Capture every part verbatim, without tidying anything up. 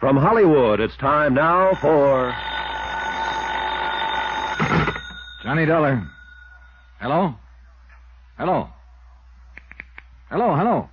From Hollywood, it's time now for... Johnny Dollar. Hello? Hello? Hello, hello.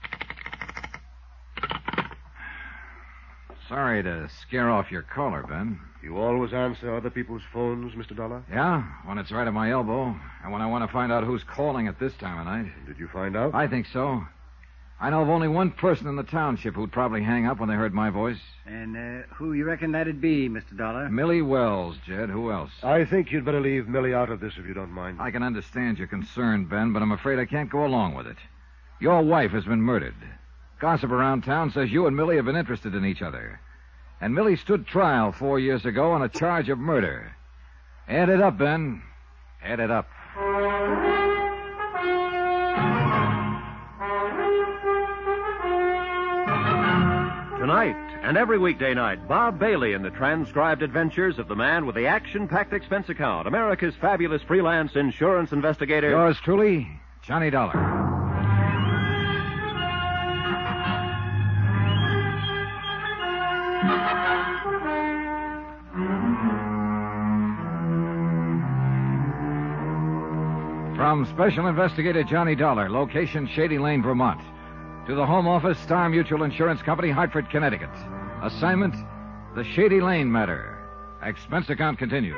Sorry to scare off your caller, Ben. You always answer other people's phones, Mister Dollar? Yeah, when it's right at my elbow, and when I want to find out who's calling at this time of night. Did you find out? I think so. I know of only one person in the township who'd probably hang up when they heard my voice. And uh, who you reckon that'd be, Mister Dollar? Millie Wells, Jed. Who else? I think you'd better leave Millie out of this if you don't mind. I can understand your concern, Ben, but I'm afraid I can't go along with it. Your wife has been murdered. Gossip around town says you and Millie have been interested in each other. And Millie stood trial four years ago on a charge of murder. Add it up, Ben. Add it up. Tonight and every weekday night, Bob Bailey in the transcribed adventures of the man with the action-packed expense account, America's fabulous freelance insurance investigator. Yours truly, Johnny Dollar. From Special Investigator Johnny Dollar, location Shady Lane, Vermont, to the Home Office, Star Mutual Insurance Company, Hartford, Connecticut. Assignment, the Shady Lane matter. Expense account continued.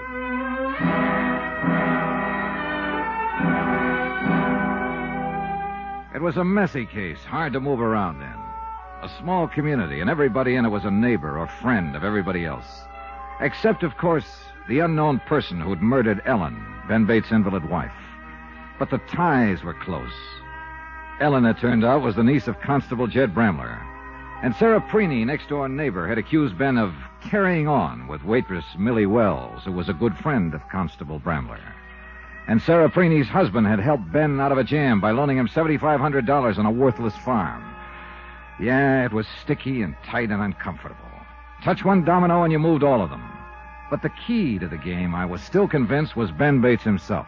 It was a messy case, hard to move around in. A small community, and everybody in it was a neighbor or friend of everybody else. Except, of course, the unknown person who'd murdered Ellen, Ben Bates' invalid wife. But the ties were close. Ellen, it turned out, was the niece of Constable Jed Bramler. And Sarah Preeney, next-door neighbor, had accused Ben of carrying on with waitress Millie Wells, who was a good friend of Constable Bramler. And Sarah Preeney's husband had helped Ben out of a jam by loaning him seven thousand five hundred dollars on a worthless farm. Yeah, it was sticky and tight and uncomfortable. Touch one domino and you moved all of them. But the key to the game, I was still convinced, was Ben Bates himself.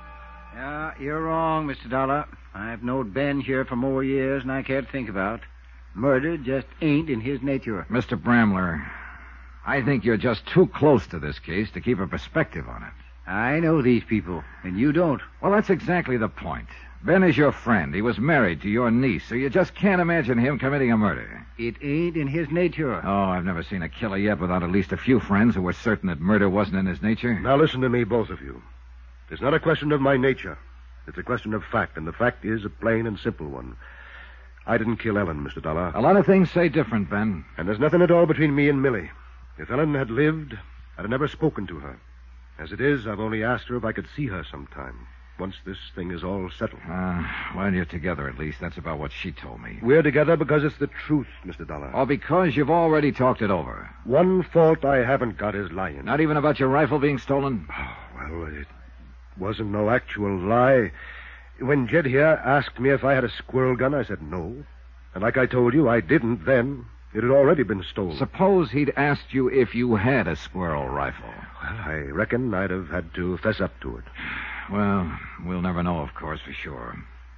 Yeah, you're wrong, Mister Dollar. I've known Ben here for more years than I care to think about. Murder just ain't in his nature. Mister Bramler, I think you're just too close to this case to keep a perspective on it. I know these people, and you don't. Well, that's exactly the point. Ben is your friend. He was married to your niece, so you just can't imagine him committing a murder. It ain't in his nature. Oh, I've never seen a killer yet without at least a few friends who were certain that murder wasn't in his nature. Now listen to me, both of you. It's not a question of my nature. It's a question of fact, and the fact is a plain and simple one. I didn't kill Ellen, Mister Dollar. A lot of things say different, Ben. And there's nothing at all between me and Millie. If Ellen had lived, I'd have never spoken to her. As it is, I've only asked her if I could see her sometime, once this thing is all settled. Uh, well, you're together, at least. That's about what she told me. We're together because it's the truth, Mister Dollar. Or because you've already talked it over. One fault I haven't got is lying. Not even about your rifle being stolen? Oh, well, it wasn't no actual lie. When Jed here asked me if I had a squirrel gun, I said no. And like I told you, I didn't then. It had already been stolen. Suppose he'd asked you if you had a squirrel rifle. Well, I reckon I'd have had to fess up to it. Well, we'll never know, of course, for sure.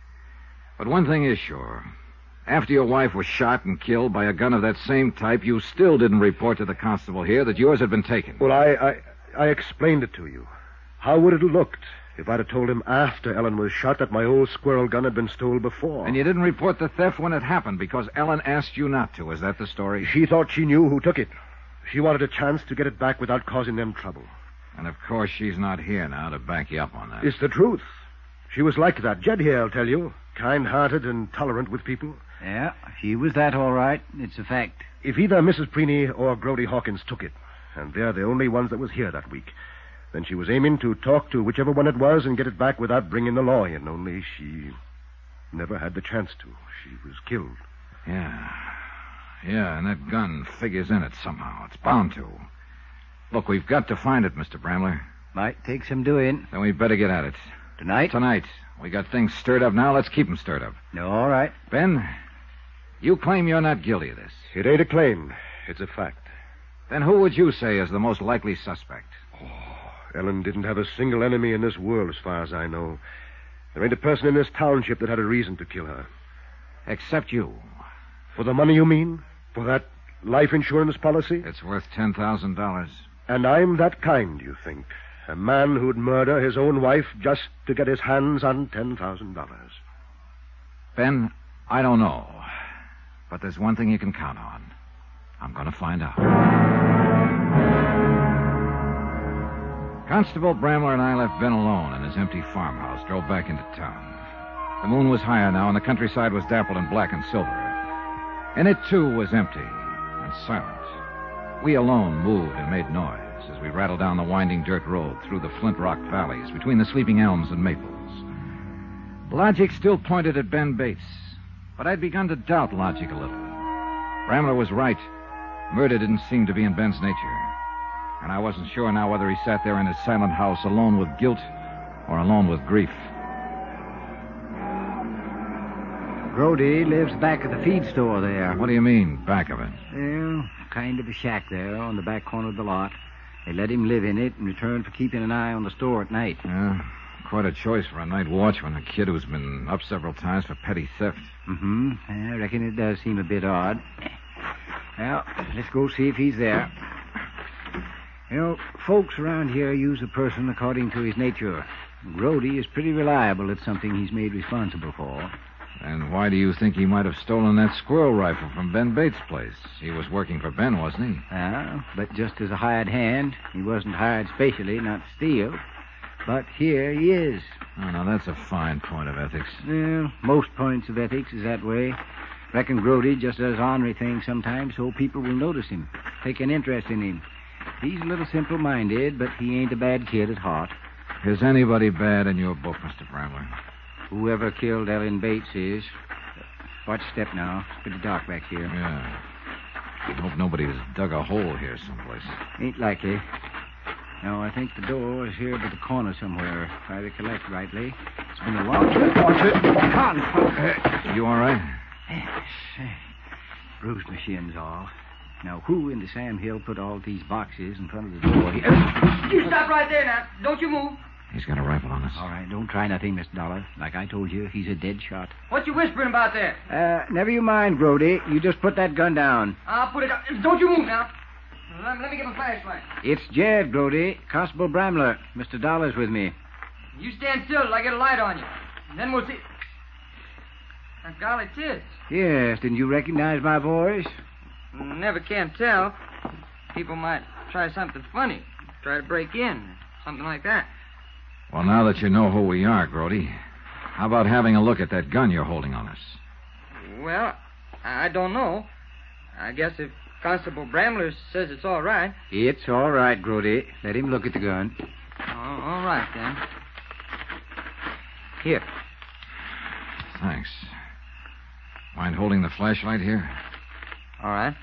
But one thing is sure. After your wife was shot and killed by a gun of that same type, you still didn't report to the constable here that yours had been taken. Well, I, I, I explained it to you. How would it have looked if I'd have told him after Ellen was shot that my old squirrel gun had been stolen before? And you didn't report the theft when it happened because Ellen asked you not to. Is that the story? She thought she knew who took it. She wanted a chance to get it back without causing them trouble. And, of course, she's not here now to back you up on that. It's the truth. She was like that. Jed here, I'll tell you. Kind-hearted and tolerant with people. Yeah, she was that all right. It's a fact. If either Missus Preeney or Grody Hawkins took it, and they're the only ones that was here that week, then she was aiming to talk to whichever one it was and get it back without bringing the law in, only she never had the chance to. She was killed. Yeah. Yeah, and that gun figures in it somehow. It's bound to. Look, we've got to find it, Mister Bramler. Might take some doing. Then we'd better get at it. Tonight? Tonight. We got things stirred up now. Let's keep them stirred up. No, all right. Ben, you claim you're not guilty of this. It ain't a claim. It's a fact. Then who would you say is the most likely suspect? Ellen didn't have a single enemy in this world, as far as I know. There ain't a person in this township that had a reason to kill her. Except you. For the money, you mean? For that life insurance policy? It's worth ten thousand dollars. And I'm that kind, you think? A man who'd murder his own wife just to get his hands on ten thousand dollars. Ben, I don't know. But there's one thing you can count on. I'm going to find out. Constable Bramler and I left Ben alone in his empty farmhouse, drove back into town. The moon was higher now, and the countryside was dappled in black and silver. And it, too, was empty and silent. We alone moved and made noise as we rattled down the winding dirt road through the flint rock valleys between the sleeping elms and maples. Logic still pointed at Ben Bates, but I'd begun to doubt logic a little. Bramler was right. Murder didn't seem to be in Ben's nature. And I wasn't sure now whether he sat there in his silent house alone with guilt or alone with grief. Grody lives back at the feed store there. What do you mean, back of it? Well, kind of a shack there on the back corner of the lot. They let him live in it in return for keeping an eye on the store at night. Yeah, quite a choice for a night watchman, a kid who's been up several times for petty theft. Mm-hmm. I reckon it does seem a bit odd. Well, let's go see if he's there. You know, folks around here use a person according to his nature. Grody is pretty reliable at something he's made responsible for. And why do you think he might have stolen that squirrel rifle from Ben Bates' place? He was working for Ben, wasn't he? Ah, but just as a hired hand. He wasn't hired specially not to steal. But here he is. Oh, now that's a fine point of ethics. Well, most points of ethics is that way. Reckon Grody just does ornery things sometimes so people will notice him, take an interest in him. He's a little simple-minded, but he ain't a bad kid at heart. Is anybody bad in your book, Mister Bramler? Whoever killed Ellen Bates is. Watch step now. It's pretty dark back here. Yeah. I hope nobody's dug a hole here someplace. Ain't likely. No, I think the door is here by the corner somewhere, if I recollect rightly. It's been a long time. Watch it. Con. You all right? Yes. Bruised my shins all. Now, who in the Sam Hill put all these boxes in front of the door here? You stop right there now. Don't you move. He's got a rifle on us. All right, don't try nothing, Mister Dollar. Like I told you, he's a dead shot. What you whispering about there? Uh, never you mind, Grody. You just put that gun down. I'll put it up. Don't you move now. Let, let me get my flashlight. It's Jed, Grody. Constable Bramler. Mister Dollar's with me. You stand still till I get a light on you. And then we'll see. Now, golly, tis. Yes, didn't you recognize my voice? Never can tell. People might try something funny. Try to break in. Something like that. Well, now that you know who we are, Grody, how about having a look at that gun you're holding on us? Well, I don't know. I guess if Constable Bramler says it's all right. It's all right, Grody. Let him look at the gun. Oh, all right, then. Here. Thanks. Mind holding the flashlight here? All right.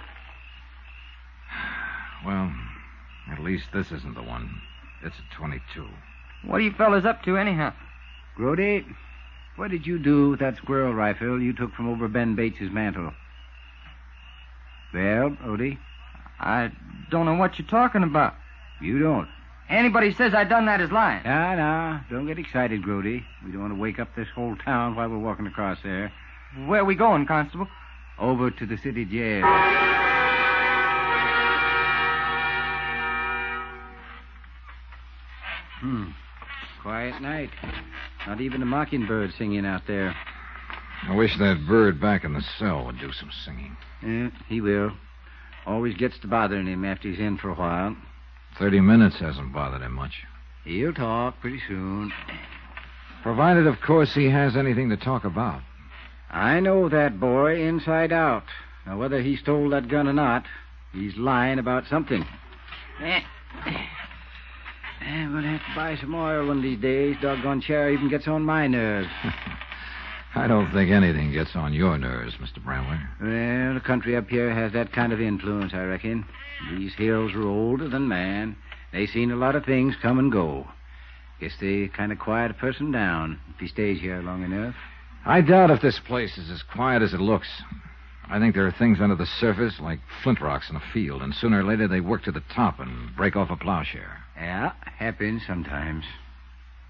Well, at least this isn't the one. It's a twenty-two. What are you fellas up to, anyhow? Grody, what did you do with that squirrel rifle you took from over Ben Bates's mantle? Well, Odie? I don't know what you're talking about. You don't? Anybody says I done that is lying. Nah, nah. Don't get excited, Grody. We don't want to wake up this whole town while we're walking across there. Where are we going, Constable? Over to the city jail. Hmm. Quiet night. Not even a mockingbird singing out there. I wish that bird back in the cell would do some singing. Yeah, he will. Always gets to bothering him after he's in for a while. Thirty minutes hasn't bothered him much. He'll talk pretty soon. Provided, of course, he has anything to talk about. I know that boy inside out. Now, whether he stole that gun or not, he's lying about something. Eh. Eh, we'll have to buy some oil one of these days. Doggone chair even gets on my nerves. I don't think anything gets on your nerves, Mister Bramler. Well, the country up here has that kind of influence, I reckon. These hills are older than man. They seen a lot of things come and go. Guess they kind of quiet a person down if he stays here long enough. I doubt if this place is as quiet as it looks. I think there are things under the surface like flint rocks in a field, and sooner or later they work to the top and break off a plowshare. Yeah, happens sometimes.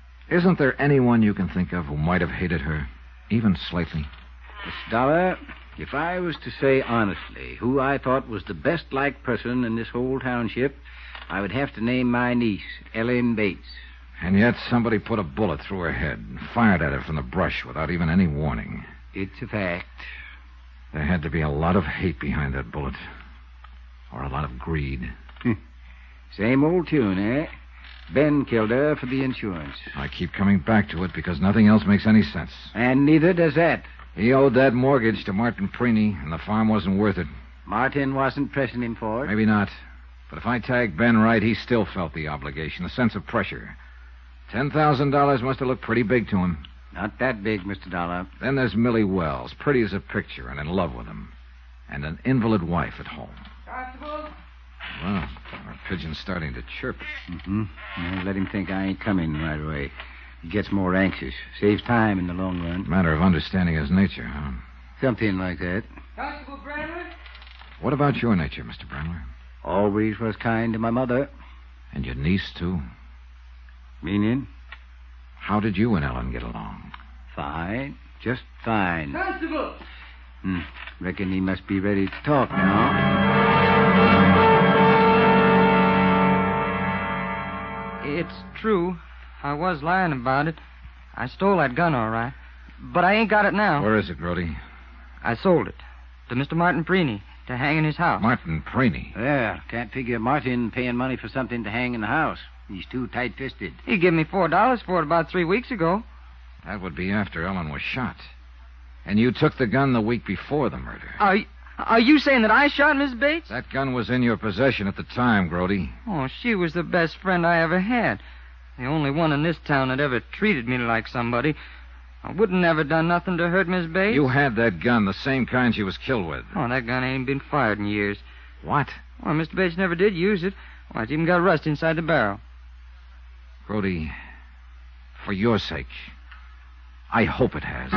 Isn't there anyone you can think of who might have hated her, even slightly? Miss Dollar, If I was to say honestly who I thought was the best-liked person in this whole township, I would have to name my niece, Ellen Bates. And yet somebody put a bullet through her head and fired at her from the brush without even any warning. It's a fact. There had to be a lot of hate behind that bullet. Or a lot of greed. Same old tune, eh? Ben killed her for the insurance. I keep coming back to it because nothing else makes any sense. And neither does that. He owed that mortgage to Martin Preeny, and the farm wasn't worth it. Martin wasn't pressing him for it. Maybe not. But if I tagged Ben right, he still felt the obligation, a sense of pressure. Ten thousand dollars must have looked pretty big to him. Not that big, Mister Dollar. Then there's Millie Wells, pretty as a picture and in love with him. And an invalid wife at home. Constable? Well, our pigeon's starting to chirp. Mm-hmm. Well, let him think I ain't coming right away. He gets more anxious. Saves time in the long run. Matter of understanding his nature, huh? Something like that. Constable Brandler? What about your nature, Mister Brandler? Always was kind to my mother. And your niece, too? Meaning? How did you and Ellen get along? Fine. Just fine. Constable! Hmm. Reckon he must be ready to talk now. It's true. I was lying about it. I stole that gun, all right. But I ain't got it now. Where is it, Grody? I sold it to Mister Martin Preeny to hang in his house. Martin Preeny? Yeah, can't figure Martin paying money for something to hang in the house. He's too tight-fisted. He gave me four dollars for it about three weeks ago. That would be after Ellen was shot. And you took the gun the week before the murder. Are, are you saying that I shot Miss Bates? That gun was in your possession at the time, Grody. Oh, she was the best friend I ever had. The only one in this town that ever treated me like somebody. I wouldn't never done nothing to hurt Miss Bates. You had that gun, the same kind she was killed with. Oh, that gun ain't been fired in years. What? Well, Mister Bates never did use it. Well, it's even got rust inside the barrel. Grody, for your sake, I hope it has.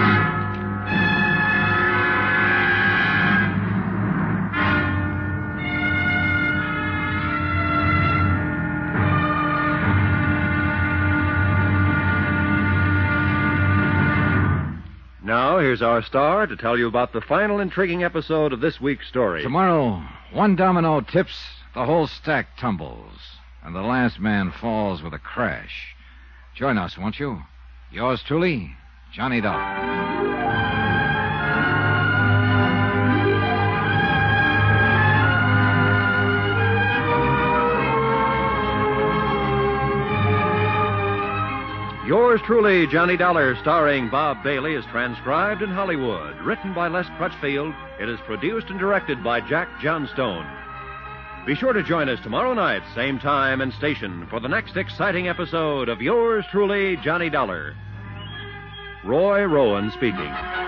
Now, here's our star to tell you about the final intriguing episode of this week's story. Tomorrow, one domino tips, the whole stack tumbles, and the last man falls with a crash. Join us, won't you? Yours truly, Johnny Dollar. Yours truly, Johnny Dollar, starring Bob Bailey, is transcribed in Hollywood. Written by Les Crutchfield, it is produced and directed by Jack Johnstone. Be sure to join us tomorrow night, same time and station, for the next exciting episode of Yours truly, Johnny Dollar. Roy Rowan speaking.